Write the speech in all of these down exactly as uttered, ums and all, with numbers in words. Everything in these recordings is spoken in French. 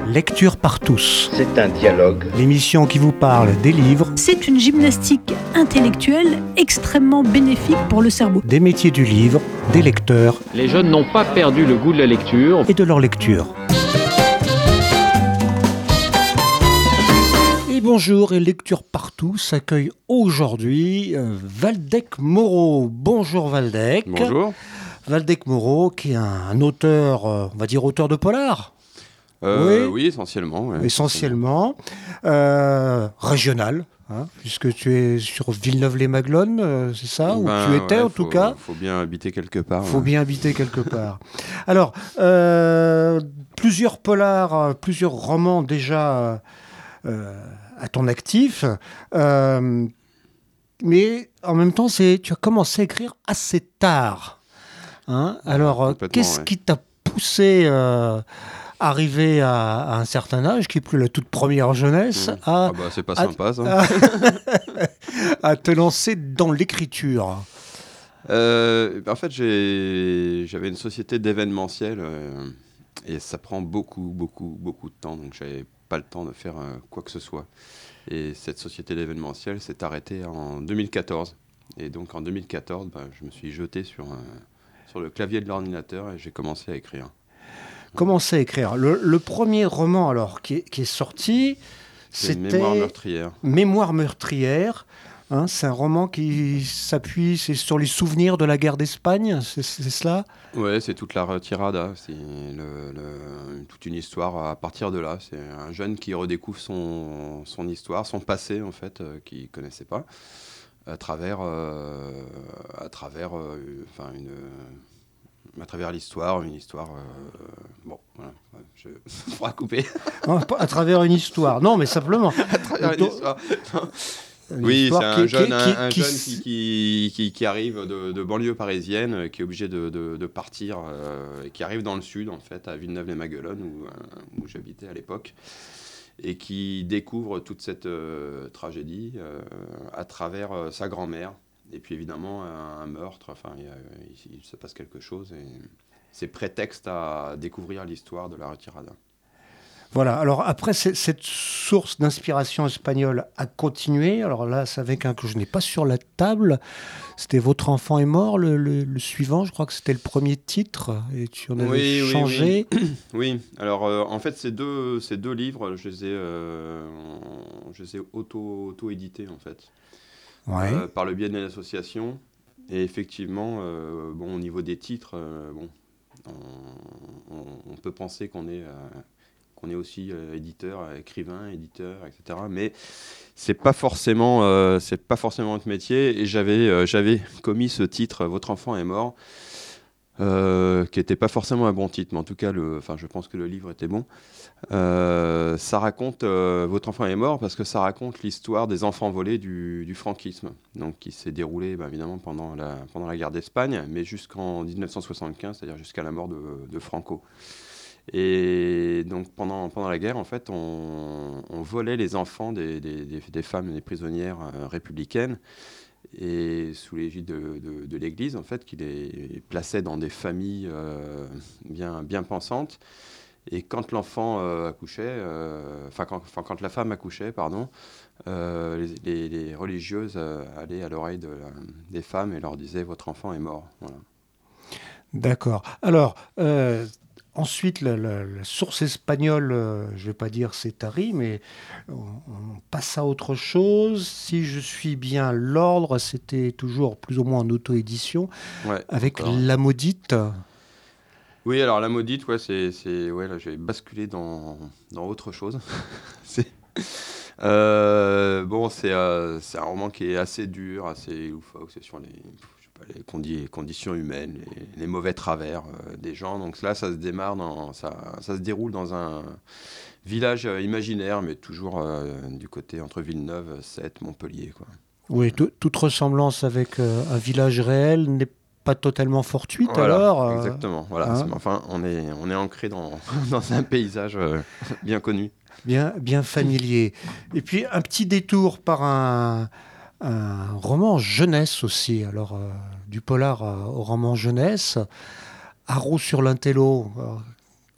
Lecture par tous. C'est un dialogue. L'émission qui vous parle des livres. C'est une gymnastique intellectuelle extrêmement bénéfique pour le cerveau. Des métiers du livre, des lecteurs. Les jeunes n'ont pas perdu le goût de la lecture. Et de leur lecture. Et bonjour, et Lecture Partout s'accueille aujourd'hui euh, Waldek Moreau. Bonjour Waldek. Bonjour. Waldek Moreau, qui est un, un auteur, euh, on va dire auteur de polar. Euh, oui. oui, essentiellement. Ouais. Essentiellement. Euh, régional, hein, puisque tu es sur Villeneuve-les-Maglones, euh, c'est ça, où ben, tu étais ouais, en faut, tout cas. Il faut bien habiter quelque part. Il faut ouais. bien habiter quelque part. Alors, euh, plusieurs polars, plusieurs romans déjà euh, à ton actif, euh, mais en même temps, c'est, tu as commencé à écrire assez tard. Hein. Alors, qu'est-ce ouais. qui t'a poussé euh, arrivé à, à un certain âge, qui est plus la toute première jeunesse, Mmh. à, ah bah, c'est pas à, sympa, ça. à, à te lancer dans l'écriture. euh, En fait, j'ai, j'avais une société d'événementiel euh, et ça prend beaucoup, beaucoup, beaucoup de temps. Donc, j'avais pas le temps de faire euh, quoi que ce soit. Et cette société d'événementiel s'est arrêtée en deux mille quatorze. Et donc, en deux mille quatorze, bah, je me suis jeté sur, euh, sur le clavier de l'ordinateur et j'ai commencé à écrire. Commencé à écrire. Le, le premier roman alors qui est, qui est sorti, C'est c'était Mémoire meurtrière. Mémoire meurtrière. Hein, c'est un roman qui s'appuie c'est sur les souvenirs de la guerre d'Espagne, c'est, c'est cela ? Ouais, c'est toute la retirada. C'est le, le, toute une histoire à partir de là. C'est un jeune qui redécouvre son, son histoire, son passé en fait, euh, qu'il connaissait pas, à travers, euh, à travers, euh, enfin une. à travers l'histoire, une histoire... Euh, bon, voilà, je pourra couper. Non, à travers une histoire. Non, mais simplement. à travers une histoire. Une oui, histoire c'est un qui, jeune, qui, un, un qui, jeune qui, qui, qui, qui arrive de, de banlieue parisienne, euh, qui est obligé de, de, de partir, euh, qui arrive dans le sud, en fait, à Villeneuve-les-Maglones, où, euh, où j'habitais à l'époque, et qui découvre toute cette euh, tragédie euh, à travers euh, sa grand-mère. Et puis évidemment, un, un meurtre, enfin, il, il, il se passe quelque chose, et c'est prétexte à découvrir l'histoire de la retirada. Voilà, alors après, cette source d'inspiration espagnole a continué. Alors là, c'est avec un que je n'ai pas sur la table. C'était Votre enfant est mort, le, le, le suivant. Je crois que c'était le premier titre, et tu en avais oui, changé. Oui, oui. oui. Alors euh, en fait, ces deux, ces deux livres, je les ai, euh, je les ai auto, auto-édités, en fait. Ouais. Euh, par le biais d'une association. Et effectivement, euh, bon, au niveau des titres, euh, bon, on, on, on peut penser qu'on est, euh, qu'on est aussi euh, éditeur, écrivain, éditeur, et cetera. Mais c'est pas forcément, euh, c'est pas forcément notre métier. Et j'avais, euh, j'avais commis ce titre, Votre enfant est mort, euh, qui n'était pas forcément un bon titre, mais en tout cas, le, enfin, je pense que le livre était bon. Euh, ça raconte euh, Votre enfant est mort parce que ça raconte l'histoire des enfants volés du, du franquisme, donc qui s'est déroulé bah, évidemment pendant la, pendant la guerre d'Espagne, mais jusqu'en dix-neuf cent soixante-quinze, c'est-à-dire jusqu'à la mort de, de Franco. Et donc pendant, pendant la guerre, en fait, on, on volait les enfants des, des, des, des femmes et des prisonnières euh, républicaines, et sous l'égide de, de, de l'Église, en fait, qui les plaçait dans des familles euh, bien, bien pensantes. Et quand l'enfant euh, accouchait, enfin euh, quand, quand la femme accouchait, pardon, euh, les, les, les religieuses euh, allaient à l'oreille de la, des femmes et leur disaient « Votre enfant est mort ». Voilà. D'accord. Alors, euh, ensuite, la, la, la source espagnole, euh, je ne vais pas dire c'est tari, mais on, on passe à autre chose. Si je suis bien l'ordre, c'était toujours plus ou moins en auto-édition, ouais, avec encore. La Maudite. Oui, alors La Maudite, ouais, c'est, c'est, ouais, là, j'ai basculé dans, dans autre chose. c'est, euh, bon, c'est, euh, c'est un roman qui est assez dur, assez loufoque, c'est sur les, je sais pas, les condi- conditions humaines, les, les mauvais travers euh, des gens. Donc là, ça se démarre, dans, ça, ça se déroule dans un village euh, imaginaire, mais toujours euh, du côté entre Villeneuve, Sète, Montpellier, quoi. Oui, t- toute ressemblance avec euh, un village réel n'est pas totalement fortuite, voilà, alors euh, exactement. Voilà. hein, Enfin, on est, on est ancré dans, dans un paysage euh, bien connu. bien, bien familier. Et puis un petit détour par un, un roman jeunesse aussi. Alors euh, du polar euh, au roman jeunesse, Haro sur l'Intello. Alors,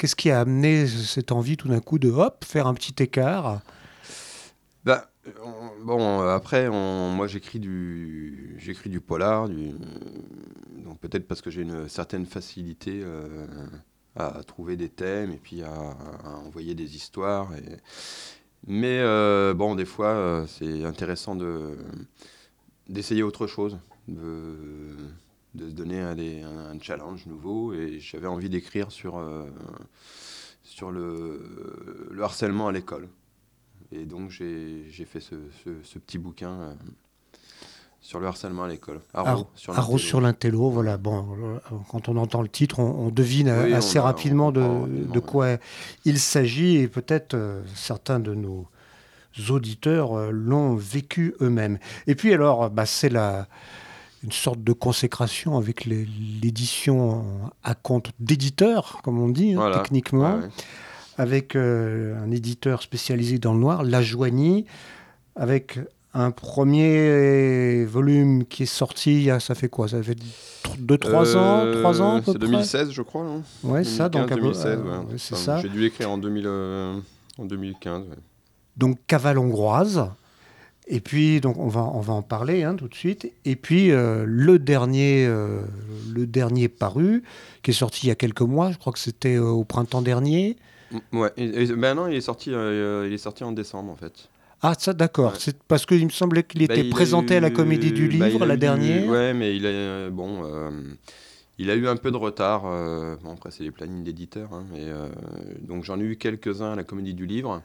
qu'est-ce qui a amené cette envie tout d'un coup de hop, faire un petit écart? Bah, on- bon, euh, après, on- moi j'écris du, j'écris du polar, du, donc peut-être parce que j'ai une certaine facilité euh, à trouver des thèmes et puis à, à envoyer des histoires. Et... Mais euh, bon, des fois, euh, c'est intéressant de, d'essayer autre chose, de, de se donner un, des- un challenge nouveau. Et j'avais envie d'écrire sur, euh, sur le, le harcèlement à l'école. Et donc j'ai, j'ai fait ce, ce, ce petit bouquin euh, sur le harcèlement à l'école. Arro sur Arros l'intello. sur l'intello, voilà. Bon, euh, quand on entend le titre, on, on devine Oui, on assez a- on rapidement de, comprend rapidement, de ouais. quoi il s'agit et peut-être euh, certains de nos auditeurs euh, l'ont vécu eux-mêmes. Et puis alors, bah, c'est la, une sorte de consécration avec les- l'édition à compte d'éditeur, comme on dit, hein, Voilà. techniquement, Ouais, ouais. avec euh, un éditeur spécialisé dans le noir, La Joigny, avec un premier volume qui est sorti, il y a- ça fait quoi? Ça fait deux trois ans, trois ans à Euh, peu c'est près. deux mille seize, je crois. Hein. Ouais, ça, donc un peu- deux mille seize, euh, ouais. ouais, c'est Enfin, ça. J'ai dû l'écrire en, deux mille, euh, en deux mille quinze. Ouais. Donc Cavale hongroise. Et puis, donc on va, on va en parler hein, tout de suite. Et puis euh, le dernier, euh, le dernier paru, qui est sorti il y a quelques mois, je crois que c'était euh, au printemps dernier. Mm, ouais. Et, et- ben non, il est sorti, euh, il est sorti en décembre en fait. Ah, ça, d'accord. Ouais. C'est parce qu'il me semblait qu'il Bah, était il a présenté à la Comédie du eu- bah, Livre, il a la eu du- dernière. Ouais, mais il a euh, bon, euh, il a eu un peu de retard. euh, Bon, après c'est les plannings d'éditeurs, hein, mais euh, donc j'en ai eu quelques-uns à la Comédie du Livre,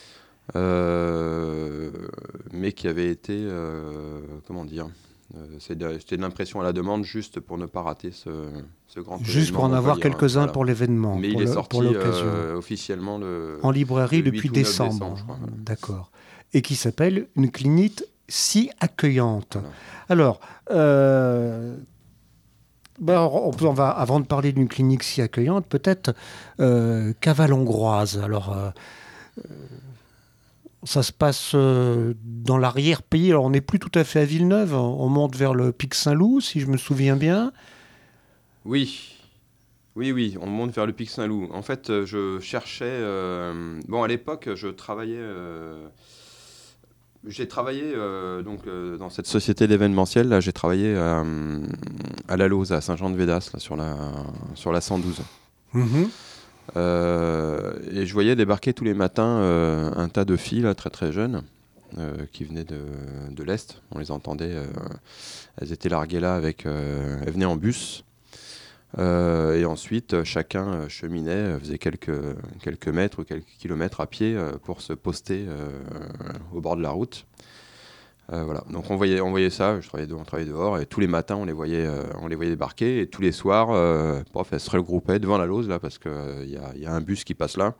euh, mais qui avaient été, euh, comment dire, euh, c'est de- c'était de l'impression à la demande juste pour ne pas rater ce, ce grand Juste pour événement en avoir Montpellier, hein, quelques-uns voilà. pour l'événement, Mais pour il est le- sorti pour l'occasion. euh, officiellement le, En librairie le depuis huit ou neuf décembre. décembre, je crois, voilà. D'accord. Et qui s'appelle Une clinique si accueillante. Voilà. Alors, euh, ben, on peut- on va, avant de parler d'une clinique si accueillante, peut-être euh, Cavale hongroise. Alors, euh, euh, ça se passe euh, dans l'arrière-pays. Alors, on n'est plus tout à fait à Villeneuve. On monte vers le Pic Saint-Loup, si je me souviens bien. Oui, oui, oui, on monte vers le Pic Saint-Loup. En fait, euh, je cherchais. euh, Bon, à l'époque, je travaillais. euh, J'ai travaillé euh, donc euh, dans cette société d'événementiel. Là, j'ai travaillé euh, à la Lose, à Saint-Jean-de-Védas, là, sur la sur la cent douze. Mhm. Euh, et je voyais débarquer tous les matins euh, un tas de filles là, très très jeunes euh, qui venaient de, de l'Est. On les entendait. euh, elles étaient larguées là avec. euh, elles venaient en bus. Euh, et ensuite, euh, chacun euh, cheminait, euh, faisait quelques, quelques mètres ou quelques kilomètres à pied euh, pour se poster euh, au bord de la route. Euh, voilà. Donc on voyait, on voyait ça, je travaillais, de- on travaillait dehors, et tous les matins, on les voyait, euh, on les voyait débarquer, et tous les soirs, euh, prof, elles se regroupaient devant la Lose, là, parce qu'il euh, y, a, y a un bus qui passe là.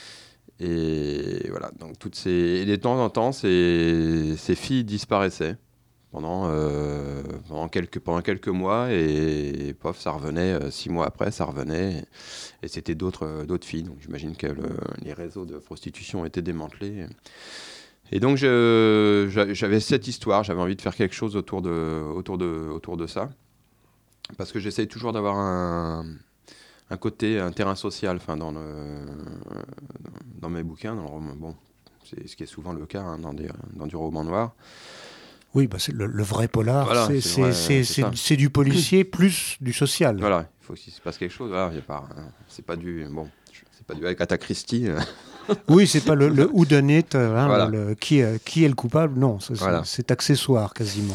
Et voilà, donc toutes ces... Et de temps en temps, ces, ces filles disparaissaient. Pendant, euh, pendant, quelques, pendant quelques mois, et, et pof, ça revenait, euh, six mois après, ça revenait, et, et c'était d'autres, euh, d'autres filles. Donc j'imagine que le, les réseaux de prostitution étaient démantelés. Et donc je, j'a- j'avais cette histoire, j'avais envie de faire quelque chose autour de, autour de, autour de ça, parce que j'essaye toujours d'avoir un, un côté, un terrain social, enfin dans, le, dans mes bouquins, dans le roman, bon, c'est ce qui est souvent le cas hein, dans, des, dans du roman noir. Oui, bah c'est le, le vrai polar, Voilà, c'est, c'est c'est, vrai, c'est, c'est c'est- ça. c'est du policier plus du social. Voilà, il faut qu'il se passe quelque chose. Voilà, y a pas, hein, c'est pas du bon, c'est pas du Agatha Christie. euh, Oui, c'est pas le, le whodunit, euh, hein, Voilà. le- qui, est- qui est le coupable, non, c'est, c'est- Voilà. c'est accessoire quasiment.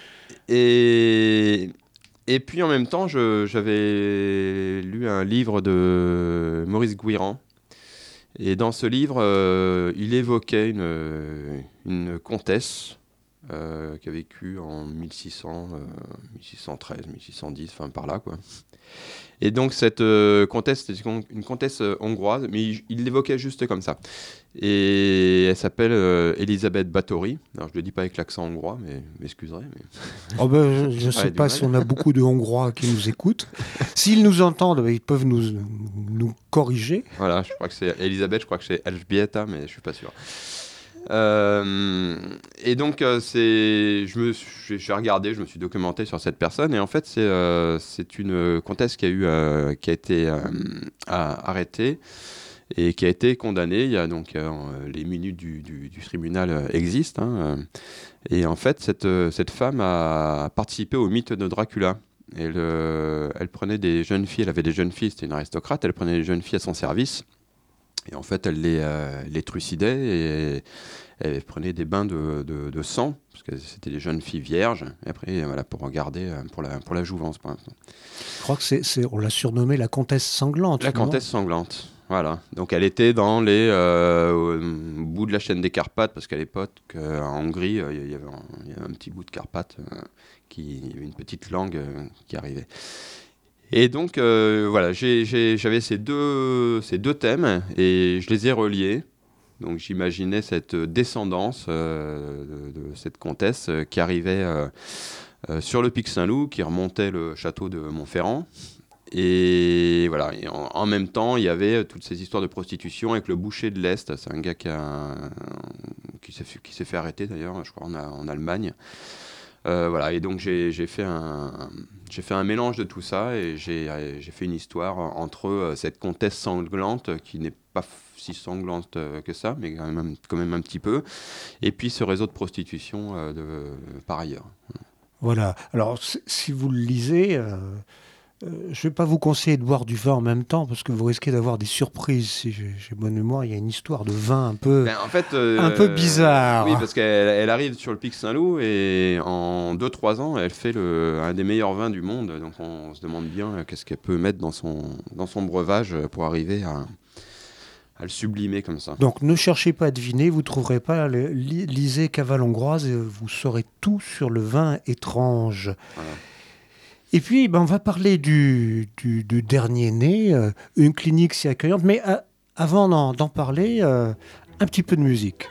Et et puis en même temps, je, j'avais lu un livre de Maurice Guiran. Et dans ce livre, euh, il évoquait une, une comtesse euh, qui a vécu en mille six cents, euh, mille six cent treize, mille six cent dix, enfin par là quoi. Et donc cette euh, comtesse, c'était une une comtesse euh, hongroise, mais il, il l'évoquait juste comme ça. Et elle s'appelle euh, Elisabeth Báthory. Alors je le dis pas avec l'accent hongrois, mais m'excuserez. Mais... Oh ben, je ne sais Ouais, pas du si mal. on a beaucoup de Hongrois qui nous écoutent. S'ils nous entendent, ben, ils peuvent nous, nous corriger. Voilà, je crois que c'est Elisabeth, je crois que c'est Elżbieta, mais je suis pas sûr. Euh, et donc, euh, c'est, je me suis, j'ai regardé, je me suis documenté sur cette personne, et en fait, c'est, euh, c'est une comtesse qui a eu, euh, qui a été euh, à, arrêtée et qui a été condamnée. Il y a donc euh, les minutes du, du, du tribunal euh, existent, hein, euh, et en fait, cette, cette femme a participé au mythe de Dracula. Elle, euh, elle prenait des jeunes filles, elle avait des jeunes filles, c'était une aristocrate, elle prenait des jeunes filles à son service. Et en fait, elle les, euh, les trucidait et elle prenait des bains de, de, de sang, parce que c'était des jeunes filles vierges, et après, voilà, pour regarder, pour la, pour la jouvence. Pour Je crois que c'est, c'est, on l'a surnommée la comtesse sanglante. La comtesse sanglante, voilà. Donc elle était dans les, euh, au bout de la chaîne des Carpates, parce qu'à l'époque, euh, en Hongrie, il euh, y, y, avait un, y avait un petit bout de Carpates, euh, qui, y avait une petite langue euh, qui arrivait. Et donc, euh, voilà, j'ai, j'ai, j'avais ces deux, ces deux thèmes et je les ai reliés. Donc, j'imaginais cette descendance euh, de, de cette comtesse euh, qui arrivait euh, euh, sur le Pic Saint-Loup, qui remontait le château de Montferrand. Et voilà, et en, en même temps, il y avait toutes ces histoires de prostitution avec le boucher de l'Est. C'est un gars qui, a, qui, s'est, fait, qui s'est fait arrêter d'ailleurs, je crois, en, en Allemagne. Euh, voilà, et donc j'ai, j'ai, fait un, j'ai fait un mélange de tout ça et j'ai, j'ai fait une histoire entre euh, cette comtesse sanglante qui n'est pas f- si sanglante euh, que ça, mais quand même, quand même un petit peu, et puis ce réseau de prostitution euh, de, euh, par ailleurs. Voilà, alors si vous le lisez, euh, euh, je ne vais pas vous conseiller de boire du vin en même temps parce que vous risquez d'avoir des surprises. Si j'ai, j'ai bonne mémoire, il y a une histoire de vin un peu, ben, en fait, euh, un peu bizarre. Oui, parce qu'elle elle arrive sur le Pic Saint-Loup et en deux trois ans, elle fait le, un des meilleurs vins du monde. Donc on se demande bien qu'est-ce qu'elle peut mettre dans son, dans son breuvage pour arriver à, à le sublimer comme ça. Donc ne cherchez pas à deviner, vous ne trouverez pas. Le, lisez Cavale hongroise et vous saurez tout sur le vin étrange. Voilà. Et puis, ben, on va parler du, du, du dernier né, euh, une clinique si accueillante. Mais euh, avant d'en, d'en parler, euh, un petit peu de musique.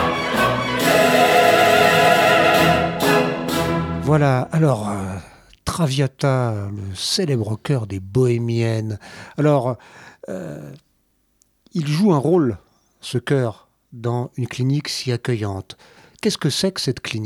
Voilà, alors, euh, Traviata, le célèbre chœur des Bohémiennes. Alors, euh, il joue un rôle, ce chœur, dans une clinique si accueillante. Qu'est-ce que c'est que cette clinique ?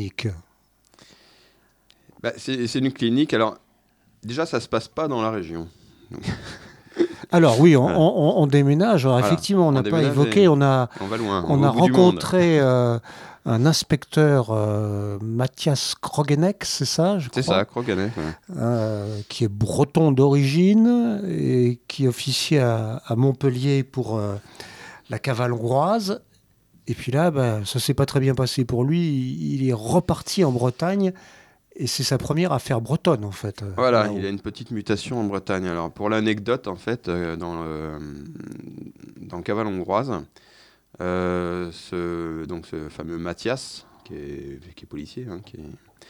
Bah, c'est, c'est une clinique, alors déjà ça se passe pas dans la région. Donc... Alors oui, on, on, on déménage. Alors, voilà. effectivement, on n'a pas évoqué, et... on a, on va loin, on a rencontré euh, un inspecteur, euh, Mathias Krogenek, c'est ça, je crois. C'est ça, Krogenek, ouais. euh, qui est breton d'origine et qui officiait à, à Montpellier pour euh, la cavale hongroise. Et puis là, ben, ça ne s'est pas très bien passé pour lui. Il, il est reparti en Bretagne. Et c'est sa première affaire bretonne, en fait. Voilà, il a une petite mutation en Bretagne. Alors, pour l'anecdote, en fait, euh, dans, le, dans Cavale hongroise, euh, ce, donc ce fameux Mathias, qui est, qui est policier, hein, qui est,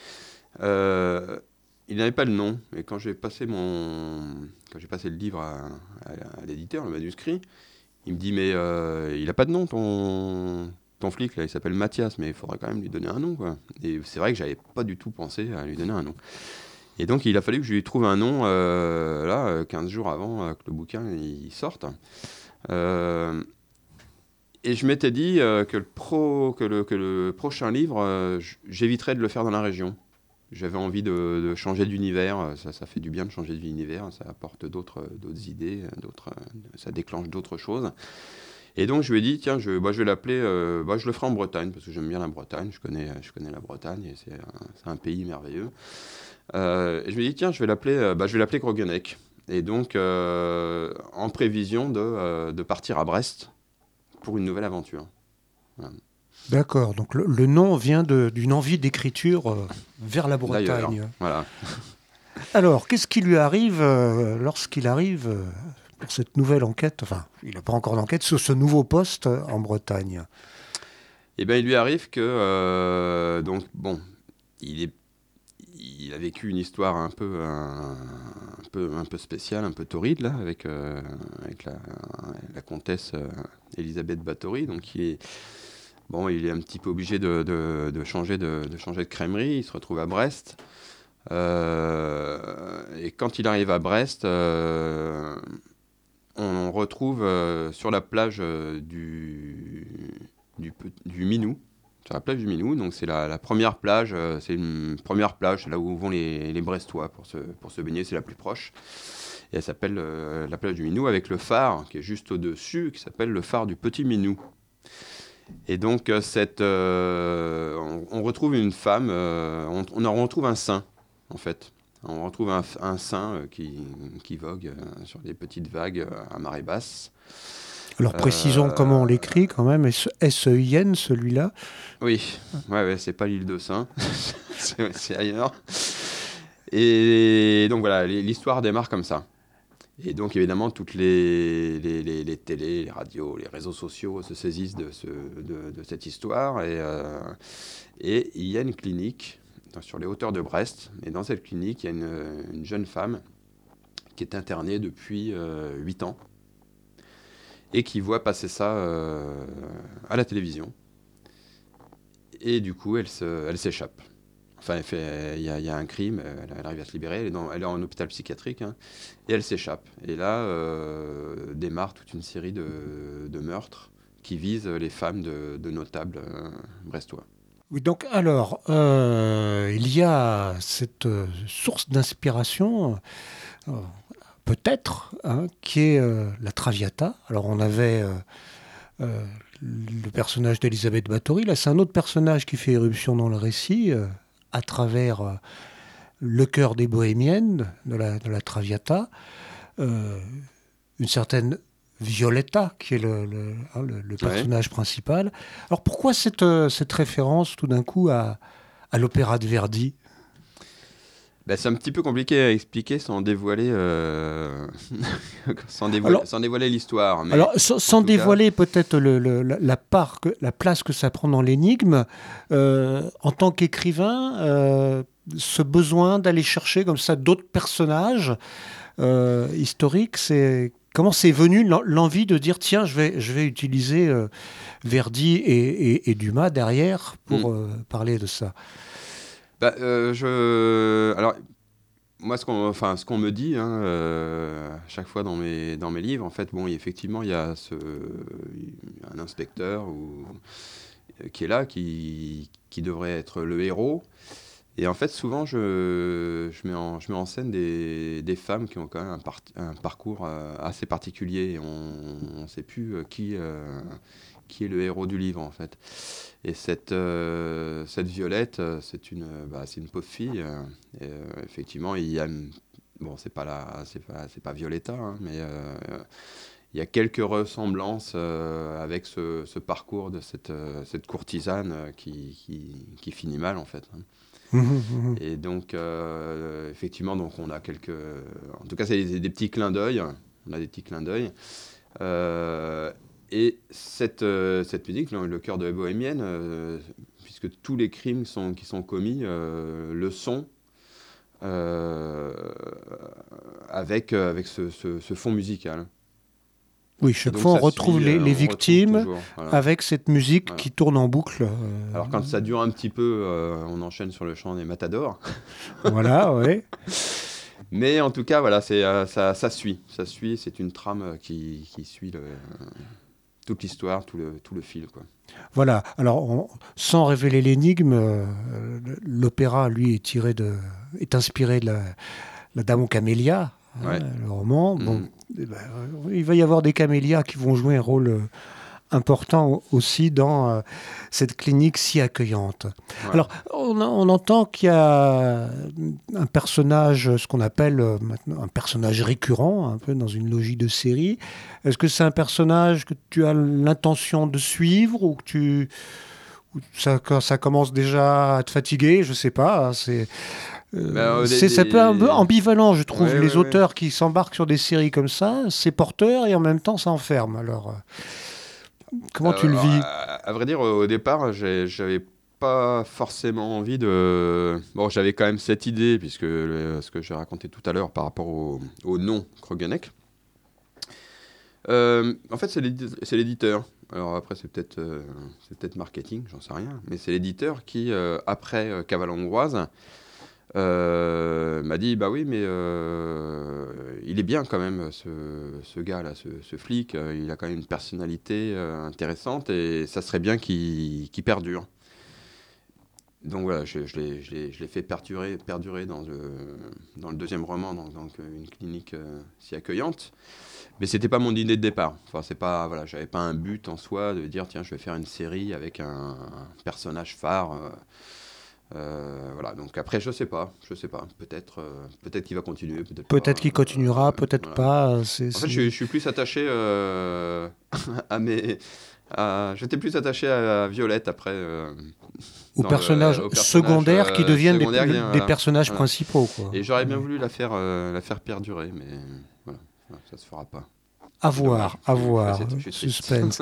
euh, il n'avait pas le nom. Et quand j'ai passé, mon, quand j'ai passé le livre à, à, à l'éditeur, le manuscrit, il me dit, mais euh, il n'a pas de nom, ton... ton flic, là, il s'appelle Mathias, mais il faudrait quand même lui donner un nom, quoi. Et c'est vrai que j'avais pas du tout pensé à lui donner un nom. Et donc, il a fallu que je lui trouve un nom, euh, là, quinze jours avant euh, que le bouquin il sorte. Euh, et je m'étais dit euh, que, le pro, que, le, que le prochain livre, euh, j'éviterais de le faire dans la région. J'avais envie de, de changer d'univers, ça, ça fait du bien de changer d'univers, ça apporte d'autres, d'autres idées, d'autres, ça déclenche d'autres choses. Et donc, je lui ai dit, tiens, je, bah, je vais l'appeler, euh, bah, je le ferai en Bretagne, parce que j'aime bien la Bretagne, je connais, je connais la Bretagne, et c'est un, c'est un pays merveilleux. Euh, et je me dis, tiens, je vais l'appeler, euh, bah, je vais l'appeler Krogenek. Et donc, euh, en prévision de, euh, de partir à Brest pour une nouvelle aventure. Voilà. D'accord, donc le, le nom vient de, d'une envie d'écriture euh, vers la Bretagne. D'ailleurs, voilà. Alors, qu'est-ce qui lui arrive euh, lorsqu'il arrive... Euh, pour cette nouvelle enquête, enfin, il n'a pas encore d'enquête, sur ce nouveau poste en Bretagne? Eh bien, il lui arrive que, euh, donc, bon, il, est, il a vécu une histoire un peu, un, un peu, un peu spéciale, un peu torride, là, avec, euh, avec la, la comtesse euh, Elisabeth Báthory, donc il est, bon, il est un petit peu obligé de, de, de, changer, de, de changer de crèmerie, il se retrouve à Brest, euh, et quand il arrive à Brest, euh, on retrouve euh, sur la plage euh, du, du, du Minou, sur la plage du Minou, donc c'est la, la première plage, euh, c'est une première plage, là où vont les, les Brestois pour se, pour se baigner, c'est la plus proche, et elle s'appelle euh, la plage du Minou, avec le phare qui est juste au-dessus, qui s'appelle le phare du Petit Minou. Et donc euh, cette, euh, on, on retrouve une femme, euh, on, on en retrouve un saint, en fait. On retrouve un, un saint euh, qui, qui vogue euh, sur des petites vagues euh, à marée basse. Alors précisons euh, comment on l'écrit quand même, S E I N celui-là. Oui, ouais, ouais, c'est pas l'île de Saint, c'est, c'est ailleurs. Et donc voilà, l'histoire démarre comme ça. Et donc évidemment, toutes les, les, les, les télés, les radios, les réseaux sociaux se saisissent de, ce, de, de cette histoire. Et, euh, et il y a une clinique sur les hauteurs de Brest. Et dans cette clinique, il y a une, une jeune femme qui est internée depuis euh, huit ans et qui voit passer ça euh, à la télévision. Et du coup, elle, se, elle s'échappe. Enfin, il y, y a un crime, elle, elle arrive à se libérer, elle est, dans, elle est en hôpital psychiatrique, hein, et elle s'échappe. Et là, euh, démarre toute une série de, de meurtres qui visent les femmes de, de notables euh, brestois. Oui, donc alors, euh, il y a cette euh, source d'inspiration, euh, peut-être, hein, qui est euh, la Traviata. Alors on avait euh, euh, le personnage d'Elisabeth Báthory, là c'est un autre personnage qui fait éruption dans le récit, euh, à travers euh, le cœur des Bohémiennes, de la, de la Traviata, euh, une certaine Violetta, qui est le, le, hein, le, le personnage ouais. principal. Alors pourquoi cette, cette référence tout d'un coup à, à l'opéra de Verdi ? Ben, c'est un petit peu compliqué à expliquer sans dévoiler, euh... sans dévoiler, alors, sans dévoiler l'histoire. Mais alors, sans, sans dévoiler cas... peut-être le, le, la, part que, la place que ça prend dans l'énigme, euh, en tant qu'écrivain, euh, ce besoin d'aller chercher comme ça d'autres personnages euh, historiques, c'est... Comment c'est venu l'envie de dire tiens, je vais, je vais utiliser euh, Verdi et, et, et Dumas derrière pour mmh. euh, parler de ça ? Bah, euh, je... Alors, moi, ce qu'on, enfin, ce qu'on me dit, hein, euh, à chaque fois dans mes, dans mes livres, en fait, bon, effectivement, il y a ce, un inspecteur ou, qui est là, qui, qui devrait être le héros. Et en fait, souvent, je, je, mets, en, je mets en scène des, des femmes qui ont quand même un, par, un parcours euh, assez particulier. On ne sait plus euh, qui, euh, qui est le héros du livre, en fait. Et cette, euh, cette Violette, c'est une, bah, c'est une pauvre fille. Euh, et, euh, effectivement, il y a... Bon, c'est pas, la, c'est pas, c'est pas Violetta, hein, mais euh, il y a quelques ressemblances euh, avec ce, ce parcours de cette, euh, cette courtisane qui, qui, qui finit mal, en fait. Hein. Et donc, euh, effectivement, donc on a quelques... En tout cas, c'est des, des petits clins d'œil. On a des petits clins d'œil. Euh, et cette, euh, cette musique, le, le cœur de la bohémienne, euh, puisque tous les crimes sont, qui sont commis euh, le sont euh, avec, avec ce, ce, ce fond musical. Oui, chaque fois on retrouve suit, les, les on victimes retrouve toujours, voilà. Avec cette musique voilà. qui tourne en boucle. Euh... Alors quand ça dure un petit peu, euh, on enchaîne sur le chant des matadors. Voilà, oui. Mais en tout cas, voilà, c'est, euh, ça, ça suit. Ça suit, c'est une trame qui, qui suit le, euh, toute l'histoire, tout le, tout le fil, quoi. Voilà, alors on, sans révéler l'énigme, euh, l'opéra, lui, est, tiré de, est inspiré de la, la Dame aux camélias, ouais. hein, le roman. Bon, mmh. eh ben, il va y avoir des camélias qui vont jouer un rôle euh, important aussi dans euh, cette clinique si accueillante. Ouais. Alors, on, on entend qu'il y a un personnage, ce qu'on appelle euh, maintenant un personnage récurrent, un peu dans une logique de série. Est-ce que c'est un personnage que tu as l'intention de suivre ou que tu... ou ça, ça commence déjà à te fatiguer? Je ne sais pas, c'est... Euh, bah, c'est, des, c'est un peu un peu ambivalent, je trouve, ouais, les ouais, auteurs ouais. qui s'embarquent sur des séries comme ça, c'est porteur et en même temps ça enferme. Alors, euh, comment euh, tu le vis? à, à vrai dire, au départ, j'ai, j'avais pas forcément envie de... Bon, j'avais quand même cette idée, puisque le, ce que j'ai raconté tout à l'heure par rapport au, au nom Krogeneck. Euh, en fait, c'est, l'édi- c'est l'éditeur. Alors après, c'est peut-être, euh, c'est peut-être marketing, j'en sais rien, mais c'est l'éditeur qui, euh, après euh, Cavale hongroise, Euh, m'a dit bah oui mais euh, il est bien quand même ce, ce gars là, ce, ce flic, euh, il a quand même une personnalité euh, intéressante et ça serait bien qu'il, qu'il perdure. Donc voilà, je, je, l'ai, je, l'ai, je l'ai fait perdurer, perdurer dans, le, dans le deuxième roman, dans, dans une clinique euh, si accueillante. Mais c'était pas mon idée de départ. Enfin, c'est pas, voilà, j'avais pas un but en soi de dire tiens je vais faire une série avec un, un personnage phare. Euh, Euh, voilà, donc après, je sais pas, je sais pas, peut-être, euh, peut-être qu'il va continuer, peut-être Peut-être pas, qu'il continuera, euh, peut-être voilà. pas. C'est, en fait, je, je suis plus attaché euh, à mes... À, j'étais plus attaché à Violette après. Euh, aux, personnages le, aux personnages secondaires euh, qui deviennent secondaires, des, des voilà, personnages voilà. principaux. Quoi. Et j'aurais bien voulu la faire, euh, la faire perdurer, mais voilà, ça se fera pas. À voir, à voir, suspense.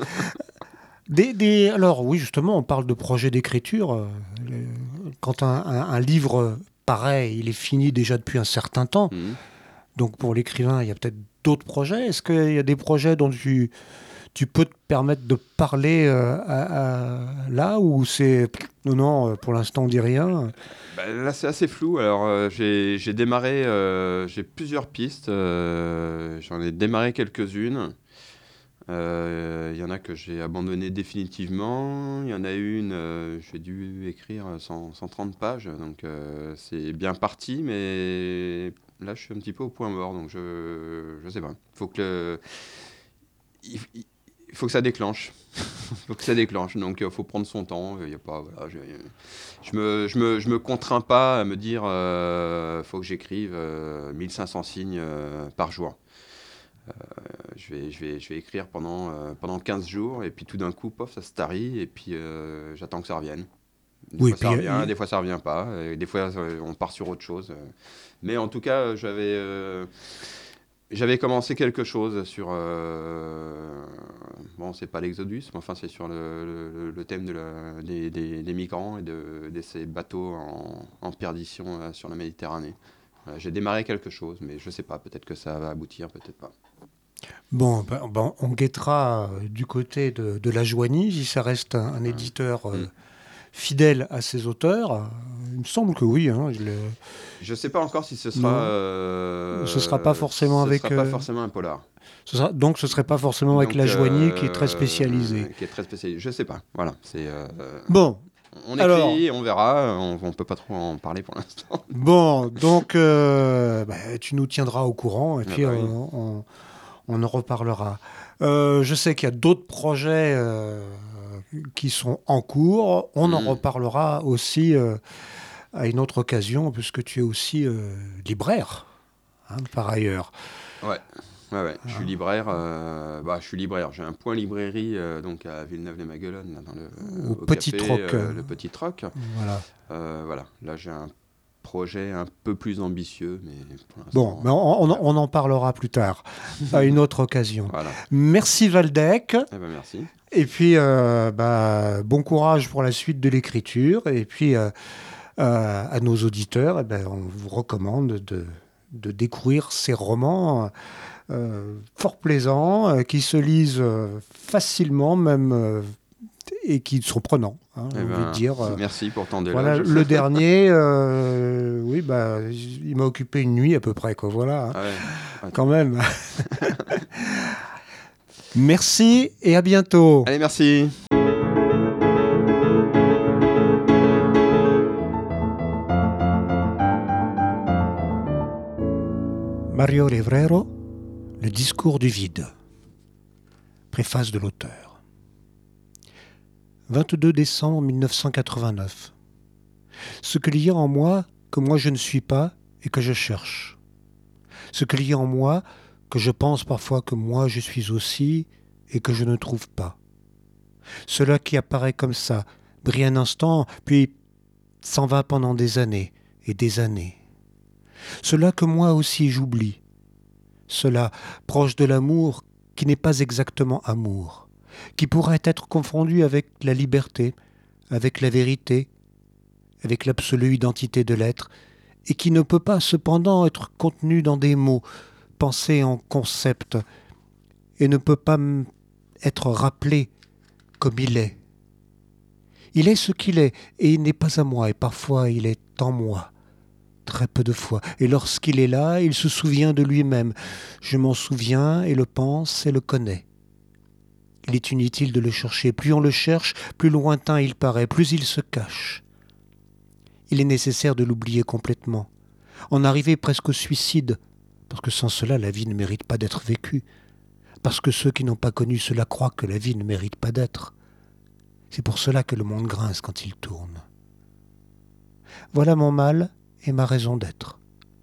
Des, des, alors oui, justement, on parle de projet d'écriture. Euh, quand un, un, un livre paraît, il est fini déjà depuis un certain temps. Mmh. Donc pour l'écrivain, il y a peut-être d'autres projets. Est-ce qu'il y a des projets dont tu, tu peux te permettre de parler euh, à, à, là ou c'est non, non, pour l'instant on dit rien? Ben, là c'est assez flou. Alors euh, j'ai, j'ai démarré, euh, j'ai plusieurs pistes. Euh, j'en ai démarré quelques-unes. Il euh, y en a que j'ai abandonné définitivement. Il y en a une, euh, j'ai dû écrire cent, cent trente pages, donc euh, c'est bien parti, mais là je suis un petit peu au point mort, donc je je sais pas. Faut que le, il, il faut que ça déclenche. Il faut que ça déclenche, donc il faut prendre son temps. Il y a pas, voilà, je, je me je me je me contrains pas à me dire euh, faut que j'écrive euh, mille cinq cents signes euh, par jour. Euh, je, vais, je, vais, je vais écrire pendant, euh, pendant quinze jours et puis tout d'un coup, pof, ça se tarit et puis euh, j'attends que ça revienne. Des oui, fois ça revient, a... des fois ça revient pas, et des fois on part sur autre chose. Mais en tout cas, j'avais, euh, j'avais commencé quelque chose sur... Euh, bon, c'est pas l'Exodus, mais enfin c'est sur le, le, le thème de la, des, des, des migrants et de, de ces bateaux en, en perdition euh, sur la Méditerranée. Voilà, j'ai démarré quelque chose, mais je ne sais pas, peut-être que ça va aboutir, peut-être pas. Bon, ben, ben, on guettera euh, du côté de, de la Joigny, si ça reste un, un éditeur euh, mmh. fidèle à ses auteurs, une me semble que oui. Hein, je, je sais pas encore si ce sera. Euh, ce sera pas forcément ce avec. Ce sera pas euh, forcément un polar. Ce sera, donc ce serait pas forcément avec donc, La Joigny euh, qui est très spécialisée. Qui est très spécialisée. Je sais pas. Voilà. C'est. Euh, bon. On écrit, alors, on verra. On, on peut pas trop en parler pour l'instant. Bon, donc euh, bah, tu nous tiendras au courant et ah puis bah on, oui. on, on en reparlera. Euh, je sais qu'il y a d'autres projets euh, qui sont en cours. On mmh. en reparlera aussi euh, à une autre occasion, puisque tu es aussi euh, libraire, hein, par ailleurs. Ouais, ouais, ouais. Je suis libraire. Euh, bah, je suis libraire. J'ai un point librairie euh, donc à Villeneuve-les-Maguelones, là, dans le au, au Petit café, Troc. Euh, le Petit Troc. Voilà. Euh, voilà. Là, j'ai un projet un peu plus ambitieux, mais pour bon, mais on, on, on en parlera plus tard, à une autre occasion. Voilà. Merci Waldeck. Eh ben, merci. Et puis, euh, bah, bon courage pour la suite de l'écriture. Et puis, euh, euh, à nos auditeurs, eh ben, on vous recommande de, de découvrir ces romans euh, fort plaisants, euh, qui se lisent euh, facilement, même, euh, et qui sont prenants. Hein, eh j'ai ben, envie de dire. Euh, merci pour ton déloge. Voilà, le dernier, euh, oui, bah, il m'a occupé une nuit à peu près, quoi. Voilà, hein, ah ouais. Ouais. quand même. Merci et à bientôt. Allez, merci. Mario Levrero, Le discours du vide. Préface de l'auteur. vingt-deux décembre mille neuf cent quatre-vingt-neuf. Ce qu'il y a en moi que moi je ne suis pas et que je cherche. Ce qu'il y a en moi que je pense parfois que moi je suis aussi et que je ne trouve pas. Cela qui apparaît comme ça, brille un instant, puis s'en va pendant des années et des années. Cela que moi aussi j'oublie. Cela proche de l'amour qui n'est pas exactement amour, qui pourrait être confondu avec la liberté, avec la vérité, avec l'absolue identité de l'être, et qui ne peut pas cependant être contenu dans des mots, pensé en concepts, et ne peut pas être rappelé comme il est. Il est ce qu'il est, et il n'est pas à moi, et parfois il est en moi, très peu de fois, et lorsqu'il est là, il se souvient de lui-même. Je m'en souviens, et le pense, et le connais. Il est inutile de le chercher, plus on le cherche, plus lointain il paraît, plus il se cache. Il est nécessaire de l'oublier complètement, en arriver presque au suicide, parce que sans cela, la vie ne mérite pas d'être vécue, parce que ceux qui n'ont pas connu cela croient que la vie ne mérite pas d'être. C'est pour cela que le monde grince quand il tourne. Voilà mon mal et ma raison d'être.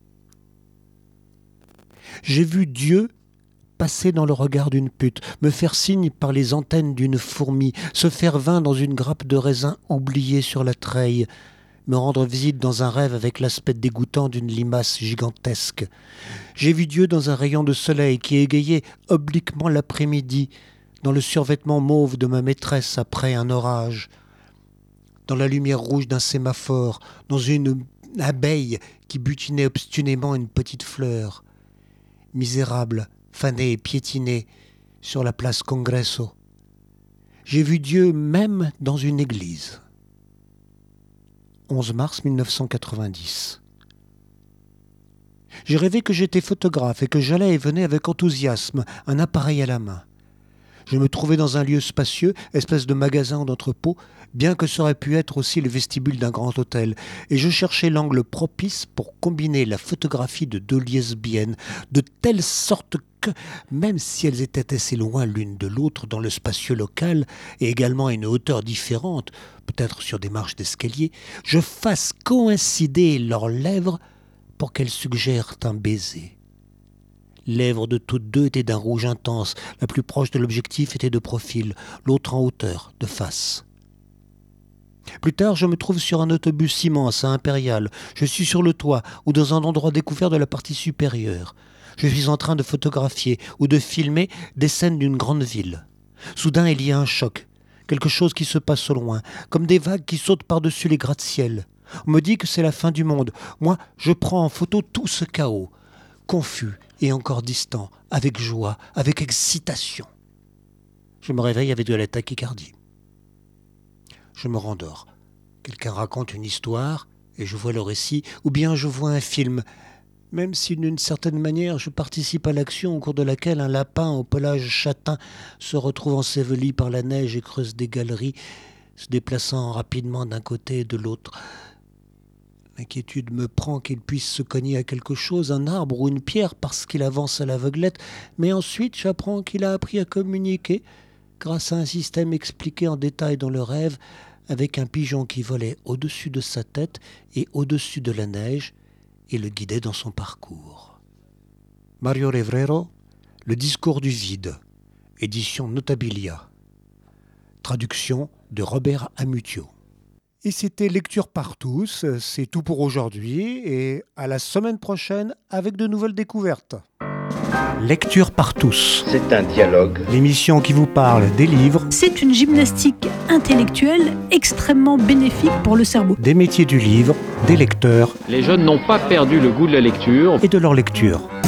J'ai vu Dieu passer dans le regard d'une pute, me faire signe par les antennes d'une fourmi, se faire vin dans une grappe de raisin oubliée sur la treille, me rendre visite dans un rêve avec l'aspect dégoûtant d'une limace gigantesque. J'ai vu Dieu dans un rayon de soleil qui égayait obliquement l'après-midi, dans le survêtement mauve de ma maîtresse après un orage, dans la lumière rouge d'un sémaphore, dans une abeille qui butinait obstinément une petite fleur, misérable, fanée et piétinée sur la place Congresso. J'ai vu Dieu même dans une église. onze mars mille neuf cent quatre-vingt-dix. J'ai rêvé que j'étais photographe et que j'allais et venais avec enthousiasme, un appareil à la main. Je me trouvais dans un lieu spacieux, espèce de magasin ou d'entrepôt, bien que ça aurait pu être aussi le vestibule d'un grand hôtel, et je cherchais l'angle propice pour combiner la photographie de deux lesbiennes, de telle sorte que, même si elles étaient assez loin l'une de l'autre dans le spacieux local, et également à une hauteur différente, peut-être sur des marches d'escalier, je fasse coïncider leurs lèvres pour qu'elles suggèrent un baiser. Lèvres de toutes deux étaient d'un rouge intense, la plus proche de l'objectif était de profil, l'autre en hauteur, de face. Plus tard, je me trouve sur un autobus immense à Impérial. Je suis sur le toit ou dans un endroit découvert de la partie supérieure. Je suis en train de photographier ou de filmer des scènes d'une grande ville. Soudain, il y a un choc, quelque chose qui se passe au loin, comme des vagues qui sautent par-dessus les gratte-ciel. On me dit que c'est la fin du monde. Moi, je prends en photo tout ce chaos, confus et encore distant, avec joie, avec excitation. Je me réveille avec de la tachycardie. Je me rendors. Quelqu'un raconte une histoire et je vois le récit, ou bien je vois un film. Même si d'une certaine manière je participe à l'action au cours de laquelle un lapin au pelage châtain se retrouve enseveli par la neige et creuse des galeries, se déplaçant rapidement d'un côté et de l'autre. L'inquiétude me prend qu'il puisse se cogner à quelque chose, un arbre ou une pierre, parce qu'il avance à l'aveuglette, mais ensuite j'apprends qu'il a appris à communiquer grâce à un système expliqué en détail dans le rêve, avec un pigeon qui volait au-dessus de sa tête et au-dessus de la neige, et le guidait dans son parcours. Mario Revrero, Le discours du vide, édition Notabilia. Traduction de Robert Amutio. Et c'était Lecture par tous, c'est tout pour aujourd'hui, et à la semaine prochaine avec de nouvelles découvertes. Lecture par tous. C'est un dialogue. L'émission qui vous parle des livres, C'est une gymnastique intellectuelle extrêmement bénéfique pour le cerveau. des métiers du livre, des lecteurs Les jeunes n'ont pas perdu le goût de la lecture. et de leur lecture.